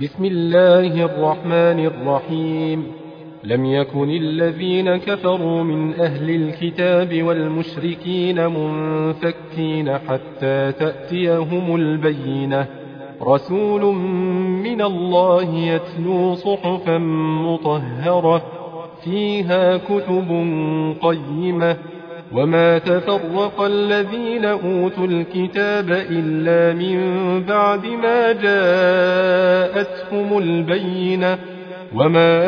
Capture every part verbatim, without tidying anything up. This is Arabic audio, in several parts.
بسم الله الرحمن الرحيم. لم يكن الذين كفروا من أهل الكتاب والمشركين منفكين حتى تأتيهم البينة، رسول من الله يتلو صحفا مطهرة فيها كتب قيمة، وما تفرق الذين أوتوا الكتاب إلا من بعد ما جاءتهم البينة، وما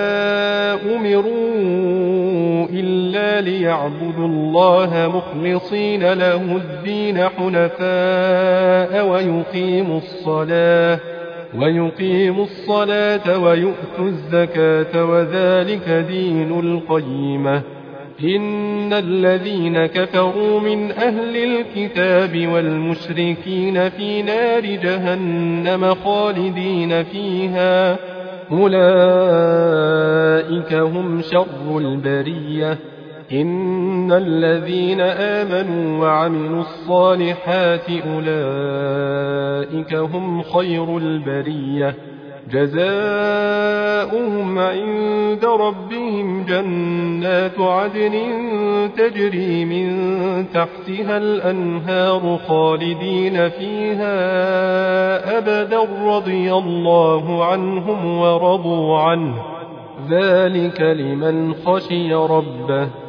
أمروا إلا ليعبدوا الله مخلصين له الدين حنفاء ويقيموا الصلاة ويقيموا الصلاة ويؤتوا الزكاة وذلك دين القيمة. إن الذين كفروا من أهل الكتاب والمشركين في نار جهنم خالدين فيها، أولئك هم شر البرية. إن الذين آمنوا وعملوا الصالحات أولئك هم خير البرية، جزاؤهم عند ربهم جنات عدن تجري من تحتها الأنهار خالدين فيها أبدا، رضي الله عنهم ورضوا عنه، ذلك لمن خشي ربه.